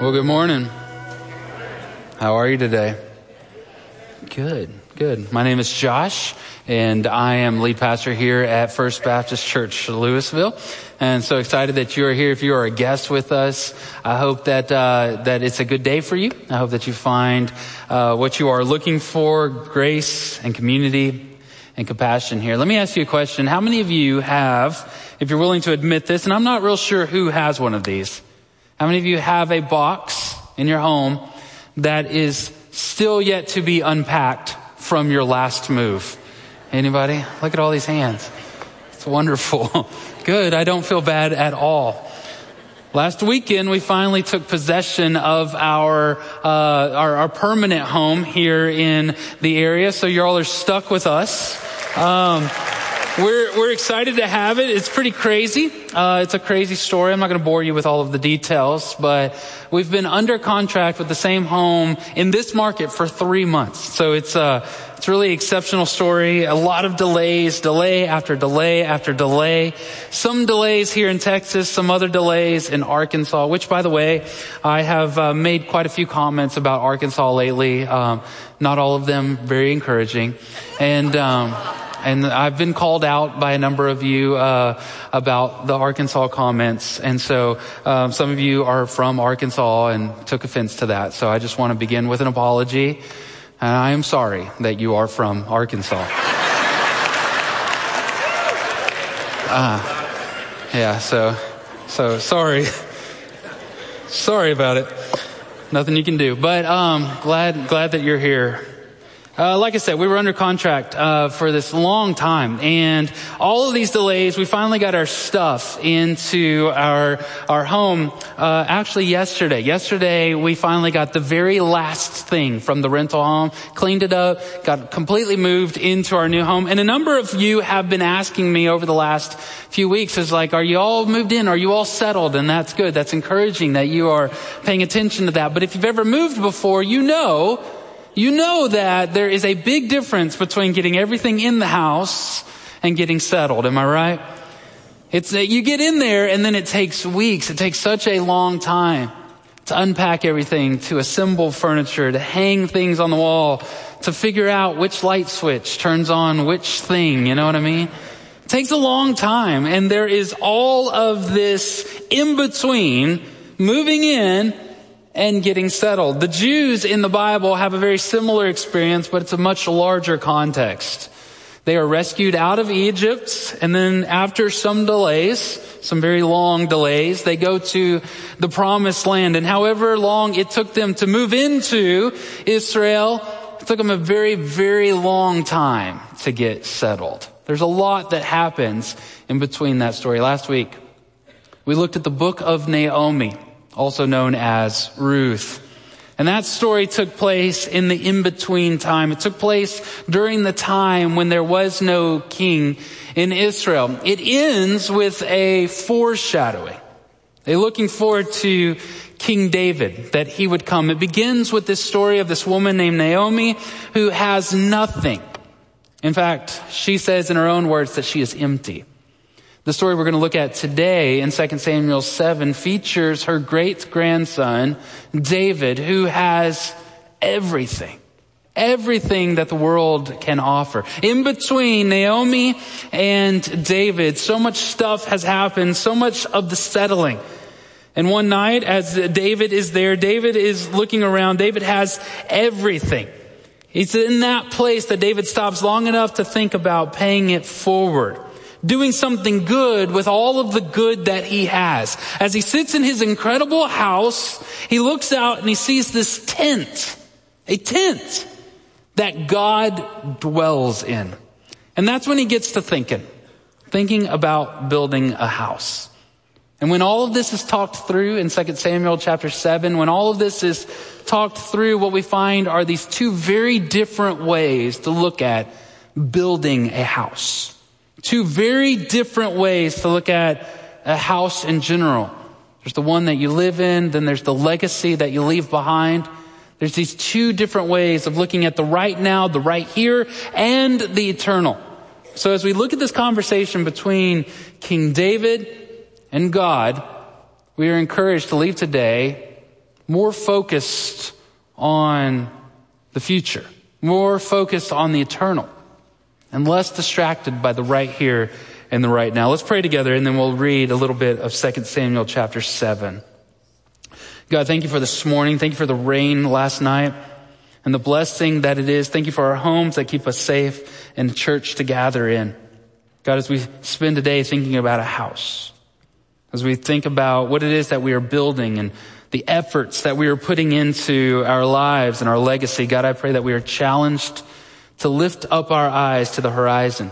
Well, good morning. How are you today? Good. My name is Josh, and I am lead pastor here at First Baptist Church, Louisville. And so excited that you are here. If you are a guest with us, I hope that it's a good day for you. I hope that you find what you are looking for, grace and community and compassion here. Let me ask you a question. How many of you have, if you're willing to admit this, and I'm not real sure who has one of these, how many of you have a box in your home that is still yet to be unpacked from your last move? Anybody? Look at all these hands. It's wonderful. Good. I don't feel bad at all. Last weekend, we finally took possession of our permanent home here in the area. So y'all are stuck with us. We're excited to have it. It's pretty crazy. It's a crazy story. I'm not going to bore you with all of the details, but we've been under contract with the same home in this market for 3 months. So it's really exceptional story. A lot of delays, delay after delay after delay. Some delays here in Texas, some other delays in Arkansas, which, by the way, I have made quite a few comments about Arkansas lately. Not all of them very encouraging. And I've been called out by a number of you about the Arkansas comments. And so some of you are from Arkansas and took offense to that. So I just want to begin with an apology. And I am sorry that you are from Arkansas. So sorry. Sorry about it. Nothing you can do. But glad that you're here. Like I said, we were under contract for this long time, and all of these delays, we finally got our stuff into our home actually yesterday. Yesterday, we finally got the very last thing from the rental home, cleaned it up, got completely moved into our new home. And a number of you have been asking me over the last few weeks, is like, are you all moved in? Are you all settled? And that's good. That's encouraging that you are paying attention to that. But if you've ever moved before, you know that there is a big difference between getting everything in the house and getting settled. Am I right? It's that you get in there and then it takes weeks. It takes such a long time to unpack everything, to assemble furniture, to hang things on the wall, to figure out which light switch turns on which thing. You know what I mean? It takes a long time. And there is all of this in between moving in and getting settled. The Jews in the Bible have a very similar experience, but it's a much larger context. They are rescued out of Egypt, and then after some delays, some very long delays, they go to the promised land. And however long it took them to move into Israel, it took them a very, very long time to get settled. There's a lot that happens in between that story. Last week, we looked at the book of Naomi, also known as Ruth. And that story took place in the in-between time. It took place during the time when there was no king in Israel. It ends with a foreshadowing, a looking forward to King David, that he would come. It begins with this story of this woman named Naomi who has nothing. In fact, she says in her own words that she is empty. The story we're going to look at today in 2 Samuel 7 features her great-grandson, David, who has everything that the world can offer. In between Naomi and David, so much stuff has happened, so much of the settling. And one night, as David is there, David is looking around, David has everything. It's in that place that David stops long enough to think about paying it forward, doing something good with all of the good that he has. As he sits in his incredible house, he looks out and he sees this tent, a tent that God dwells in. And that's when he gets to thinking about building a house. And when all of this is talked through in 2 Samuel chapter 7, when all of this is talked through, what we find are these two very different ways to look at building a house. Two very different ways to look at a house in general. There's the one that you live in, then there's the legacy that you leave behind. There's these two different ways of looking at the right now, the right here, and the eternal. So as we look at this conversation between King David and God, we are encouraged to leave today more focused on the future, more focused on the eternal, and less distracted by the right here and the right now. Let's pray together, and then we'll read a little bit of 2 Samuel chapter 7. God, thank you for this morning. Thank you for the rain last night and the blessing that it is. Thank you for our homes that keep us safe and the church to gather in. God, as we spend today thinking about a house, as we think about what it is that we are building and the efforts that we are putting into our lives and our legacy, God, I pray that we are challenged to lift up our eyes to the horizon,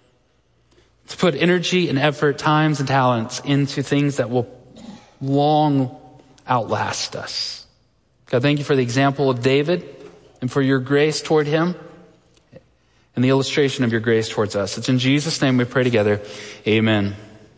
to put energy and effort, times and talents into things that will long outlast us. God, thank you for the example of David and for your grace toward him and the illustration of your grace towards us. It's in Jesus' name we pray together. Amen.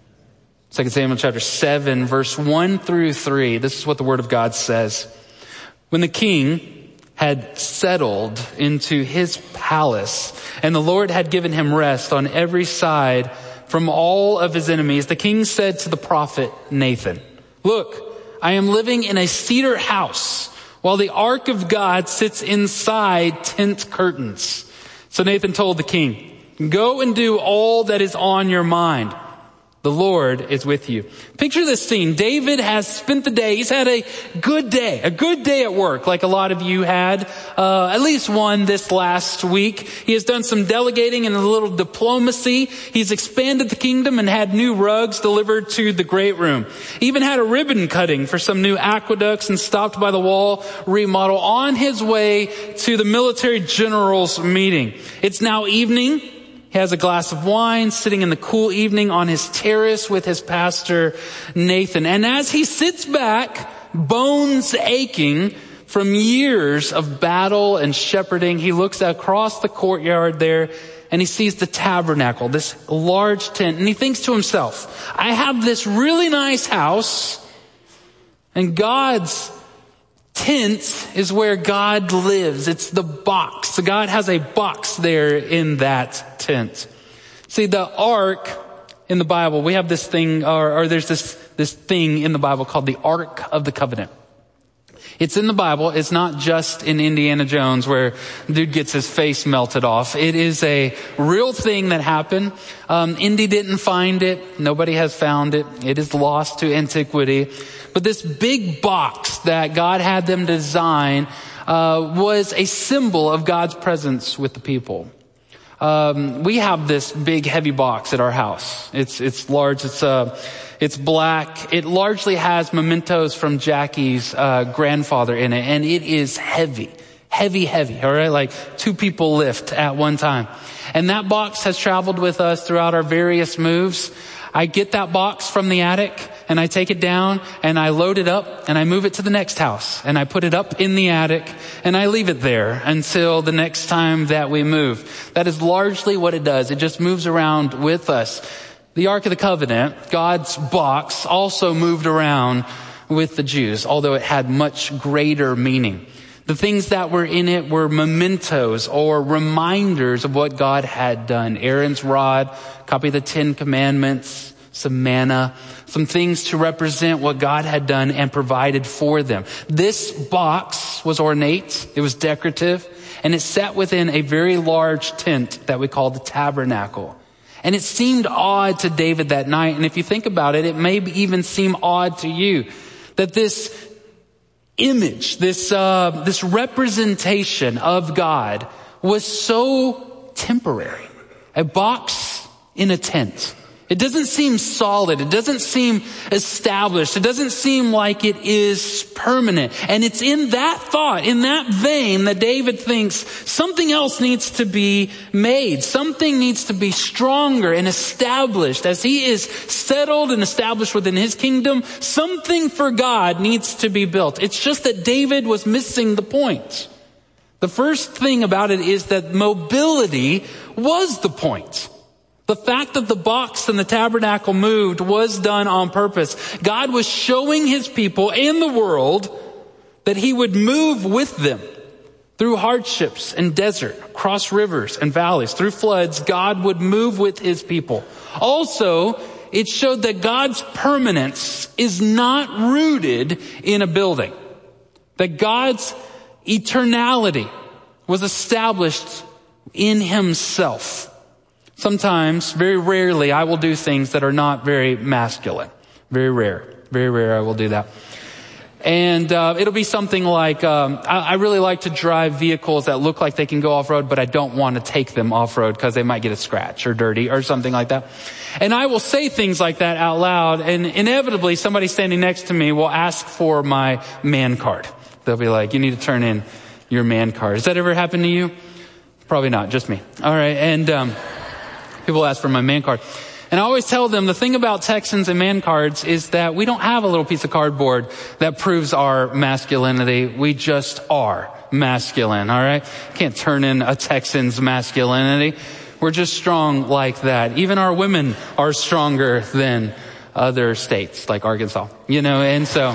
2 Samuel chapter 7, verse 1 through 3. This is what the word of God says. When the king had settled into his palace and the Lord had given him rest on every side from all of his enemies, the king said to the prophet Nathan, "Look, I am living in a cedar house while the ark of God sits inside tent curtains." So Nathan told the king, "Go and do all that is on your mind. The Lord is with you." Picture this scene. David has spent the day. He's had a good day at work, like a lot of you had, at least one this last week. He has done some delegating and a little diplomacy. He's expanded the kingdom and had new rugs delivered to the great room. Even had a ribbon cutting for some new aqueducts and stopped by the wall remodel on his way to the military general's meeting. It's now evening. He has a glass of wine sitting in the cool evening on his terrace with his pastor, Nathan. And as he sits back, bones aching from years of battle and shepherding, he looks across the courtyard there and he sees the tabernacle, this large tent. And he thinks to himself, I have this really nice house, and God's tent is where God lives. It's the box. So God has a box there in that tent. See, the ark in the Bible, we have this thing, or there's this thing in the Bible called the Ark of the Covenant. It's in the Bible. It's not just in Indiana Jones where dude gets his face melted off. It is a real thing that happened. Indy didn't find it. Nobody has found it. It is lost to antiquity. But this big box that God had them design was a symbol of God's presence with the people. We have this big heavy box at our house. It's large. It's black. It largely has mementos from Jackie's grandfather in it, and it is heavy. All right, like 2 people lift at one time. And that box has traveled with us throughout our various moves. I get that box from the attic and I take it down and I load it up and I move it to the next house and I put it up in the attic and I leave it there until the next time that we move. That is largely what it does. It just moves around with us. The Ark of the Covenant, God's box, also moved around with the Jews, although it had much greater meaning. The things that were in it were mementos or reminders of what God had done. Aaron's rod, copy of the 10 Commandments, some manna, some things to represent what God had done and provided for them. This box was ornate, it was decorative, and it sat within a very large tent that we call the tabernacle. And it seemed odd to David that night, and if you think about it, it may even seem odd to you that this image, this representation of God was so temporary. A box in a tent. It doesn't seem solid. It doesn't seem established. It doesn't seem like it is permanent. And it's in that thought, in that vein, that David thinks something else needs to be made. Something needs to be stronger and established. As he is settled and established within his kingdom, something for God needs to be built. It's just that David was missing the point. The first thing about it is that mobility was the point. The fact that the box and the tabernacle moved was done on purpose. God was showing his people and the world that he would move with them through hardships and desert, across rivers and valleys, through floods. God would move with his people. Also, it showed that God's permanence is not rooted in a building. that God's eternality was established in himself. Sometimes, very rarely, I will do things that are not very masculine. Very rare I will do that. And it'll be something like, I really like to drive vehicles that look like they can go off-road, but I don't want to take them off-road because they might get a scratch or dirty or something like that. And I will say things like that out loud, and inevitably somebody standing next to me will ask for my man card. They'll be like, you need to turn in your man card. Has that ever happened to you? Probably not, just me. All right, and people ask for my man card. And I always tell them the thing about Texans and man cards is that we don't have a little piece of cardboard that proves our masculinity. We just are masculine, all right? Can't turn in a Texan's masculinity. We're just strong like that. Even our women are stronger than other states like Arkansas, and so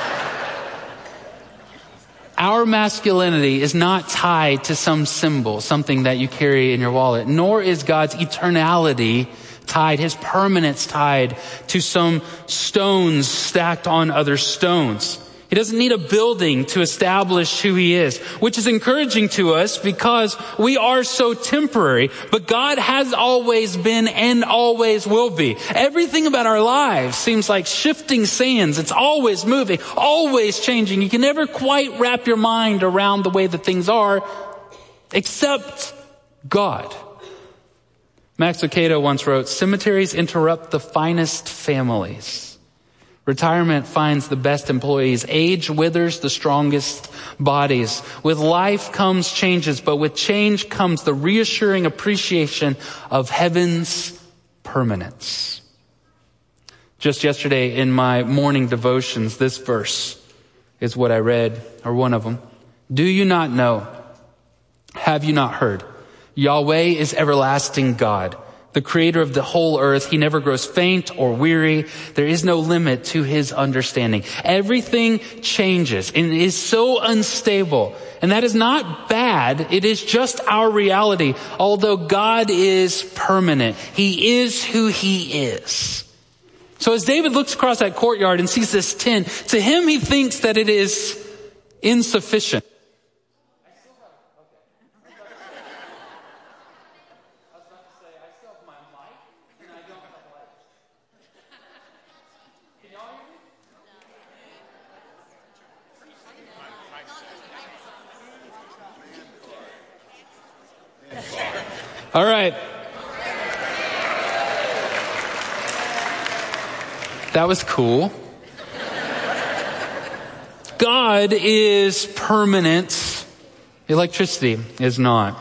our masculinity is not tied to some symbol, something that you carry in your wallet, nor is God's eternality tied, his permanence tied to some stones stacked on other stones. He doesn't need a building to establish who he is, which is encouraging to us because we are so temporary, but God has always been and always will be. Everything about our lives seems like shifting sands. It's always moving, always changing. You can never quite wrap your mind around the way that things are, except God. Max Lucado once wrote, cemeteries interrupt the finest families. Retirement finds the best employees. Age withers the strongest bodies. With life comes changes, but with change comes the reassuring appreciation of heaven's permanence. Just yesterday in my morning devotions, this verse is what I read, or one of them. Do you not know? Have you not heard? Yahweh is everlasting God, the creator of the whole earth. He never grows faint or weary. There is no limit to his understanding. Everything changes and is so unstable. And that is not bad. It is just our reality. Although God is permanent, he is who he is. So as David looks across that courtyard and sees this tent, to him he thinks that it is insufficient. All right. That was cool. God is permanent. Electricity is not.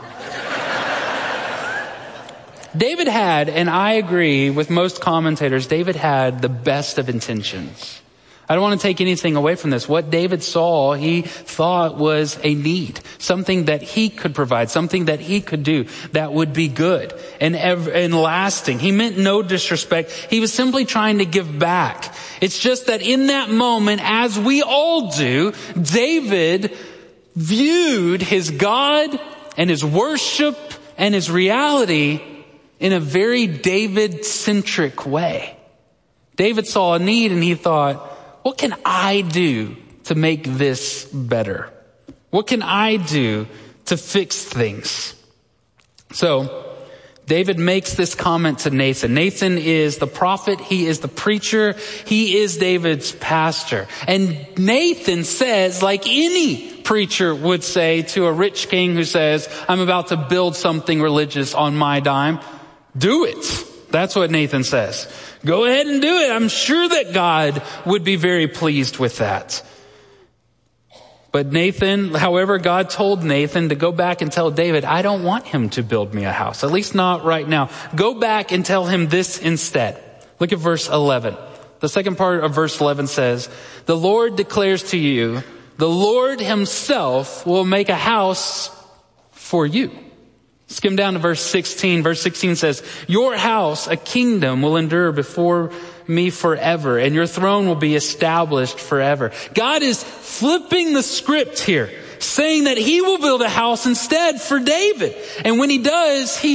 David had, and I agree with most commentators, David had the best of intentions. I don't want to take anything away from this. What David saw, he thought was a need, something that he could provide, something that he could do that would be good and lasting. He meant no disrespect. He was simply trying to give back. It's just that in that moment, as we all do, David viewed his God and his worship and his reality in a very David-centric way. David saw a need and he thought, what can I do to make this better? What can I do to fix things? So David makes this comment to Nathan. Nathan is the prophet. He is the preacher. He is David's pastor. And Nathan says, like any preacher would say to a rich king who says, I'm about to build something religious on my dime, do it. That's what Nathan says. Go ahead and do it. I'm sure that God would be very pleased with that. But Nathan, however, God told Nathan to go back and tell David, I don't want him to build me a house, at least not right now. Go back and tell him this instead. Look at verse 11. The second part of verse 11 says, the Lord declares to you, the Lord himself will make a house for you. Skim down to verse 16. Verse 16 says, your house, a kingdom, will endure before me forever, and your throne will be established forever. God is flipping the script here, saying that he will build a house instead for David. And when he does, he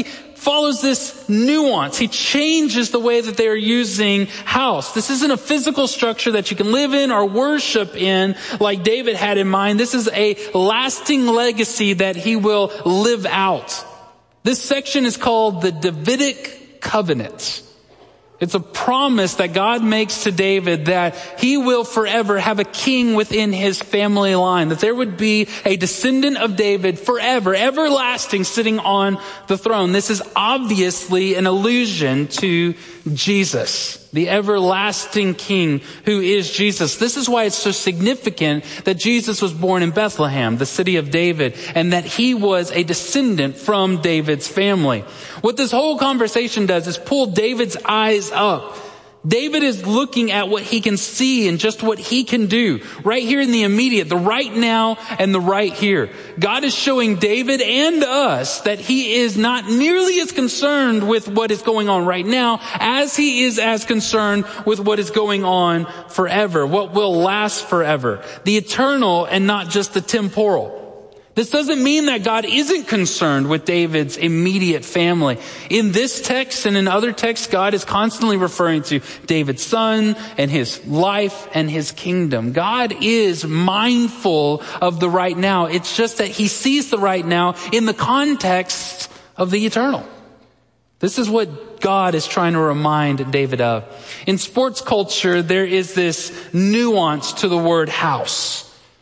follows this nuance. He changes the way that they are using house. This isn't a physical structure that you can live in or worship in like David had in mind. This is a lasting legacy that he will live out. This section is called the Davidic Covenant. It's a promise that God makes to David that he will forever have a king within his family line, that there would be a descendant of David forever, everlasting, sitting on the throne. This is obviously an allusion to Jesus, the everlasting king who is Jesus. This is why it's so significant that Jesus was born in Bethlehem, the city of David, and that he was a descendant from David's family. What this whole conversation does is pull David's eyes up. David is looking at what he can see and just what he can do right here in the immediate, the right now and the right here. God is showing David and us that he is not nearly as concerned with what is going on right now as he is as concerned with what is going on forever, what will last forever, the eternal and not just the temporal. This doesn't mean that God isn't concerned with David's immediate family. In this text and in other texts, God is constantly referring to David's son and his life and his kingdom. God is mindful of the right now. It's just that he sees the right now in the context of the eternal. This is what God is trying to remind David of. In sports culture, there is this nuance to the word house.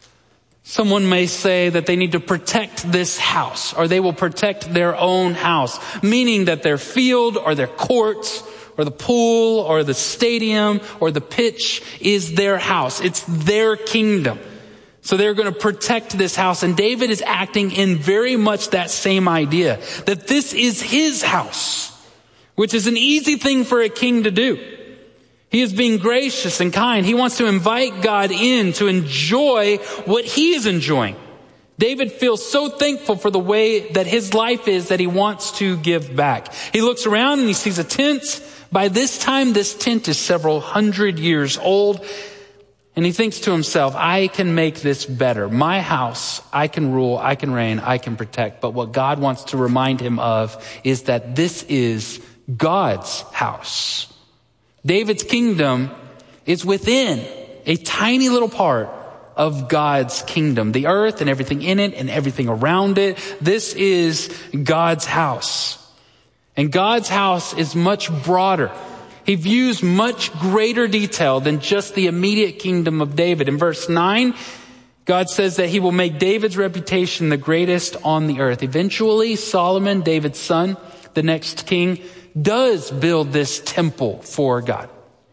Someone may say that they need to protect this house, or they will protect their own house, meaning that their field or their court or the pool or the stadium or the pitch is their house. It's their kingdom. So they're going to protect this house. And David is acting in very much that same idea, that this is his house, which is an easy thing for a king to do. He is being gracious and kind. He wants to invite God in to enjoy what he is enjoying. David feels so thankful for the way that his life is that he wants to give back. He looks around and he sees a tent. By this time, this tent is several hundred years old. And he thinks to himself, I can make this better. My house, I can rule, I can reign, I can protect. But what God wants to remind him of is that this is God's house. David's kingdom is within a tiny little part of God's kingdom. The earth and everything in it and everything around it. This is God's house. And God's house is much broader. He views much greater detail than just the immediate kingdom of David. In verse 9, God says that he will make David's reputation the greatest on the earth. Eventually, Solomon, David's son, the next king, does build this temple for God.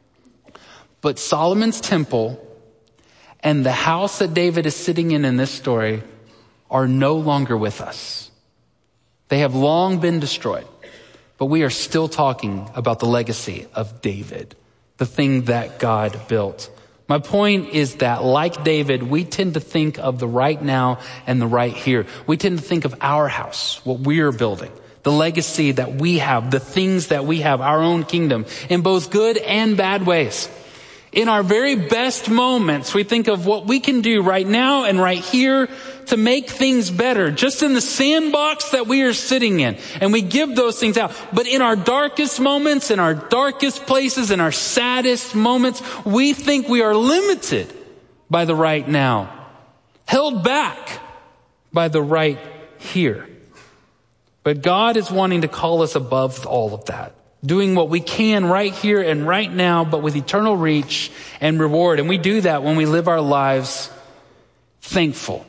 But Solomon's temple and the house that David is sitting in this story are no longer with us. They have long been destroyed, but we are still talking about the legacy of David, the thing that God built. My point is that, like David, we tend to think of the right now and the right here. We tend to think of our house, what we're building, the legacy that we have, the things that we have, our own kingdom, in both good and bad ways. In our very best moments, we think of what we can do right now and right here to make things better, just in the sandbox that we are sitting in. And we give those things out. But in our darkest moments, in our darkest places, in our saddest moments, we think we are limited by the right now, held back by the right here. But God is wanting to call us above all of that, doing what we can right here and right now, but with eternal reach and reward. And we do that when we live our lives thankful.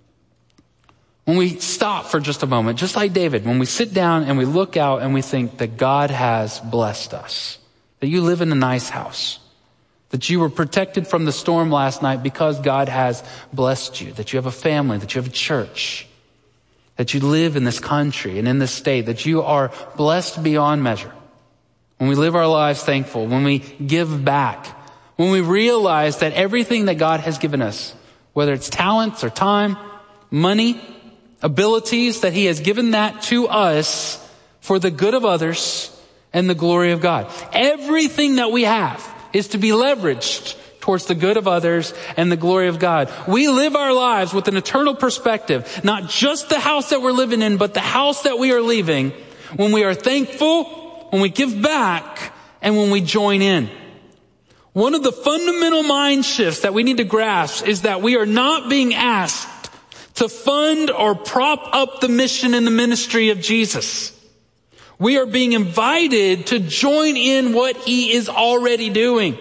When we stop for just a moment, just like David, when we sit down and we look out and we think that God has blessed us, that you live in a nice house, that you were protected from the storm last night because God has blessed you, that you have a family, that you have a church, that you live in this country and in this state, that you are blessed beyond measure. When we live our lives thankful, when we give back, when we realize that everything that God has given us, whether it's talents or time, money, abilities, that he has given that to us for the good of others and the glory of God. Everything that we have is to be leveraged towards the good of others and the glory of God. We live our lives with an eternal perspective, not just the house that we're living in, but the house that we are leaving, when we are thankful, when we give back, and when we join in. One of the fundamental mind shifts that we need to grasp is that we are not being asked to fund or prop up the mission and the ministry of Jesus. We are being invited to join in what he is already doing.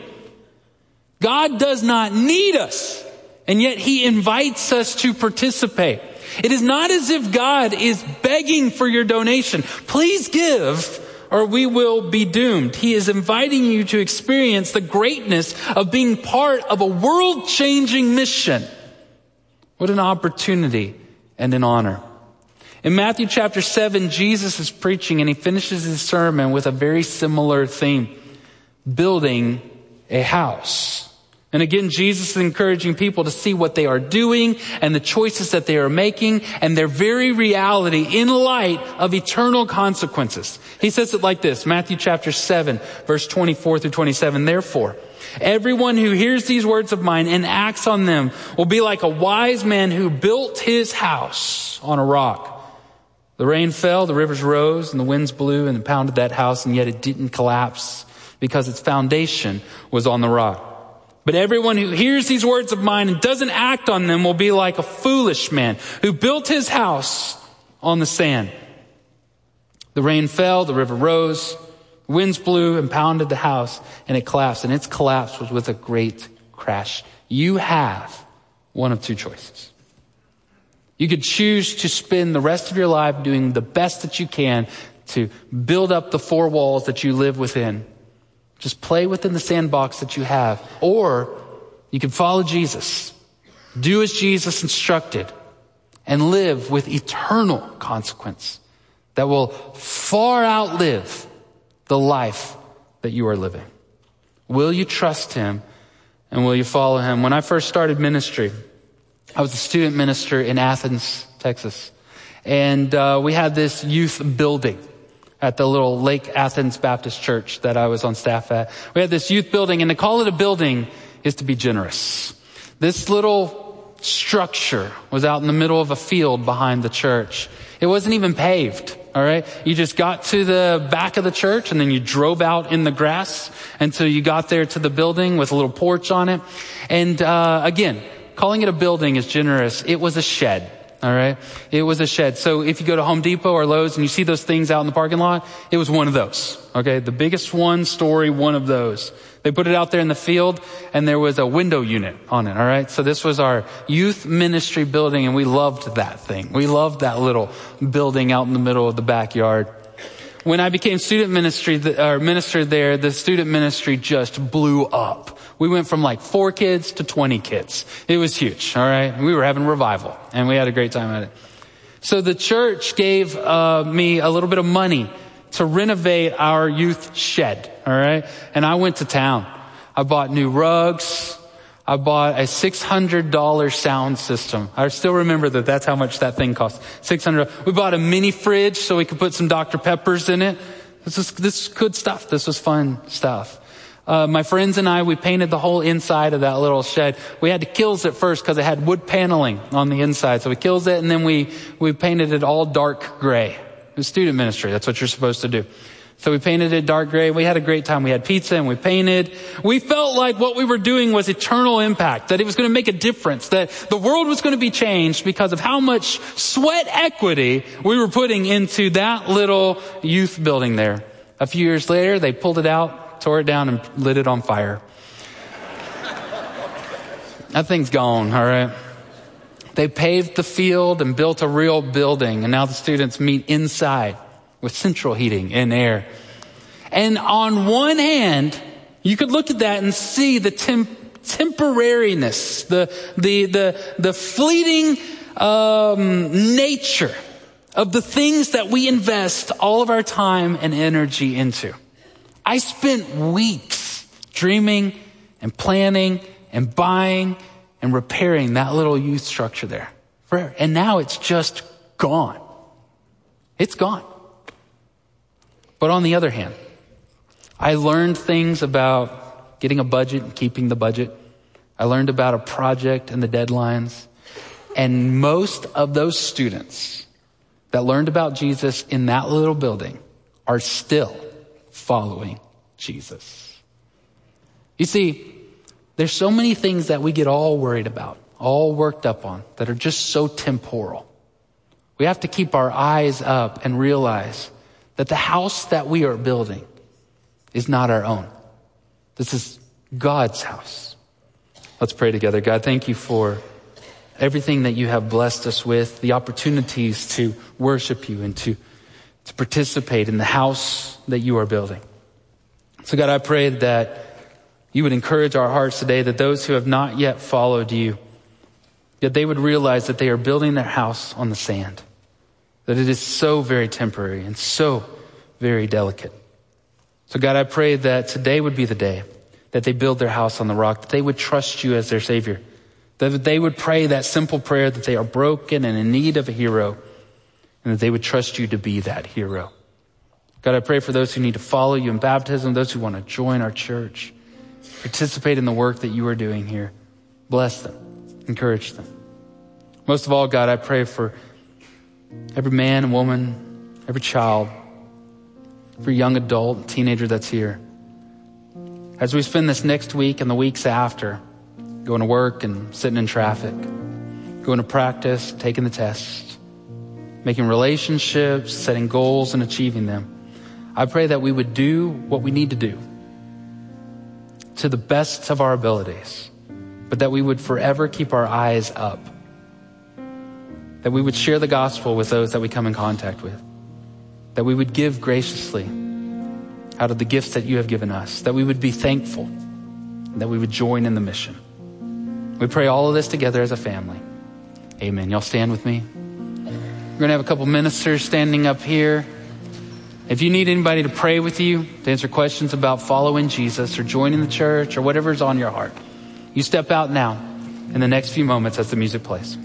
God does not need us, and yet he invites us to participate. It is not as if God is begging for your donation. Please give, or we will be doomed. He is inviting you to experience the greatness of being part of a world-changing mission. What an opportunity and an honor. In Matthew chapter 7, Jesus is preaching, and he finishes his sermon with a very similar theme: building a house. And again, Jesus is encouraging people to see what they are doing and the choices that they are making and their very reality in light of eternal consequences. He says it like this, Matthew chapter 7, verse 24 through 27. Therefore, everyone who hears these words of mine and acts on them will be like a wise man who built his house on a rock. The rain fell, the rivers rose, and the winds blew and pounded that house, and yet it didn't collapse because its foundation was on the rock. But everyone who hears these words of mine and doesn't act on them will be like a foolish man who built his house on the sand. The rain fell, the river rose, winds blew and pounded the house, and it collapsed. And its collapse was with a great crash. You have one of two choices. You could choose to spend the rest of your life doing the best that you can to build up the four walls that you live within. Just play within the sandbox that you have. Or you can follow Jesus, do as Jesus instructed, and live with eternal consequence that will far outlive the life that you are living. Will you trust him, and will you follow him? When I first started ministry, I was a student minister in Athens, Texas. And we had this youth building at the little Lake Athens Baptist Church that I was on staff at. We had this youth building, and to call it a building is to be generous. This little structure was out in the middle of a field behind the church. It wasn't even paved, all right? You just got to the back of the church, and then you drove out in the grass until you got there to the building with a little porch on it. And again, calling it a building is generous. It was a shed. All right. It was a shed. So if you go to Home Depot or Lowe's and you see those things out in the parking lot, it was one of those. Okay. The biggest one of those. They put it out there in the field, and there was a window unit on it. All right. So this was our youth ministry building, and we loved that thing. We loved that little building out in the middle of the backyard. When I became minister there, the student ministry just blew up. We went from like 4 kids to 20 kids. It was huge, all right? We were having revival, and we had a great time at it. So the church gave me a little bit of money to renovate our youth shed, all right? And I went to town. I bought new rugs. I bought a $600 sound system. I still remember that's how much that thing cost. $600. We bought a mini fridge so we could put some Dr. Peppers in it. This is good stuff. This was fun stuff. My friends and I, we painted the whole inside of that little shed. We had to kills it first because it had wood paneling on the inside. So we kills it, and then we painted it all dark gray. It was student ministry. That's what you're supposed to do. So we painted it dark gray. We had a great time. We had pizza and we painted. We felt like what we were doing was eternal impact, that it was going to make a difference, that the world was going to be changed because of how much sweat equity we were putting into that little youth building there. A few years later, they pulled it out, tore it down, and lit it on fire. That thing's gone, all right? They paved the field and built a real building, and now the students meet inside with central heating and air. And on one hand, you could look at that and see the temporariness, the fleeting nature of the things that we invest all of our time and energy into. I spent weeks dreaming and planning and buying and repairing that little youth structure there. And now it's just gone. It's gone. But on the other hand, I learned things about getting a budget and keeping the budget. I learned about a project and the deadlines. And most of those students that learned about Jesus in that little building are still following Jesus. You see, there's so many things that we get all worried about, all worked up on, that are just so temporal. We have to keep our eyes up and realize that the house that we are building is not our own. This is God's house. Let's pray together. God, thank you for everything that you have blessed us with, the opportunities to worship you and to participate in the house that you are building. So God, I pray that you would encourage our hearts today, that those who have not yet followed you, that they would realize that they are building their house on the sand, that it is so very temporary and so very delicate. So God, I pray that today would be the day that they build their house on the rock, that they would trust you as their Savior, that they would pray that simple prayer that they are broken and in need of a hero, and that they would trust you to be that hero. God, I pray for those who need to follow you in baptism, those who want to join our church, participate in the work that you are doing here. Bless them, encourage them. Most of all, God, I pray for every man and woman, every child, every young adult, teenager that's here. As we spend this next week and the weeks after, going to work and sitting in traffic, going to practice, taking the tests, making relationships, setting goals and achieving them, I pray that we would do what we need to do to the best of our abilities, but that we would forever keep our eyes up, that we would share the gospel with those that we come in contact with, that we would give graciously out of the gifts that you have given us, that we would be thankful, that we would join in the mission. We pray all of this together as a family. Amen. Y'all stand with me. We're going to have a couple ministers standing up here. If you need anybody to pray with you, to answer questions about following Jesus or joining the church or whatever's on your heart, you step out now in the next few moments as the music plays.